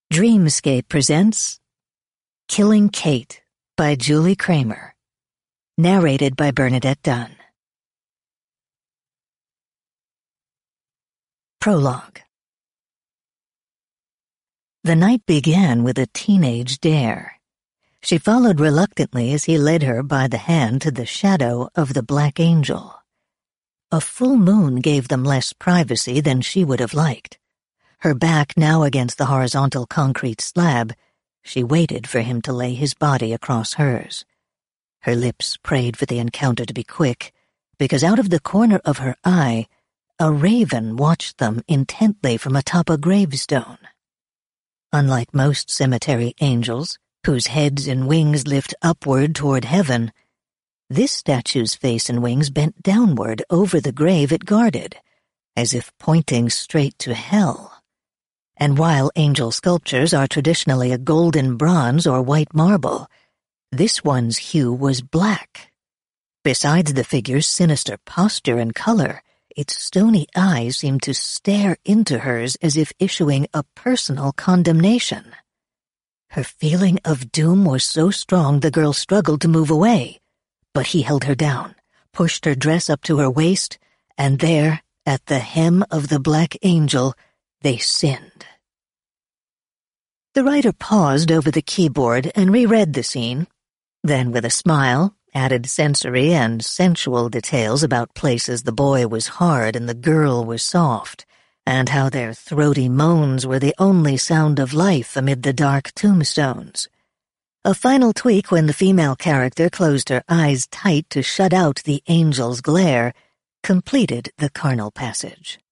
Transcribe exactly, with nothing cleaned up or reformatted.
Dreamscape presents Killing Kate by Julie Kramer. Narrated by Bernadette Dunn. Prologue. The night began with a teenage dare. She followed reluctantly as he led her by the hand to the shadow of the Black Angel. A full moon gave them less privacy than she would have liked. Her back now against the horizontal concrete slab, she waited for him to lay his body across hers. Her lips prayed for the encounter to be quick, because out of the corner of her eye, a raven watched them intently from atop a gravestone. Unlike most cemetery angels, whose heads and wings lift upward toward heaven, this statue's face and wings bent downward over the grave it guarded, as if pointing straight to hell. And while angel sculptures are traditionally a golden bronze or white marble, this one's hue was black. Besides the figure's sinister posture and color, its stony eyes seemed to stare into hers as if issuing a personal condemnation. Her feeling of doom was so strong the girl struggled to move away, but he held her down, pushed her dress up to her waist, and there, at the hem of the Black Angel, they sinned. The writer paused over the keyboard and reread the scene. Then, with a smile, added sensory and sensual details about places the boy was hard and the girl was soft, and how their throaty moans were the only sound of life amid the dark tombstones. A final tweak when the female character closed her eyes tight to shut out the angel's glare completed the carnal passage.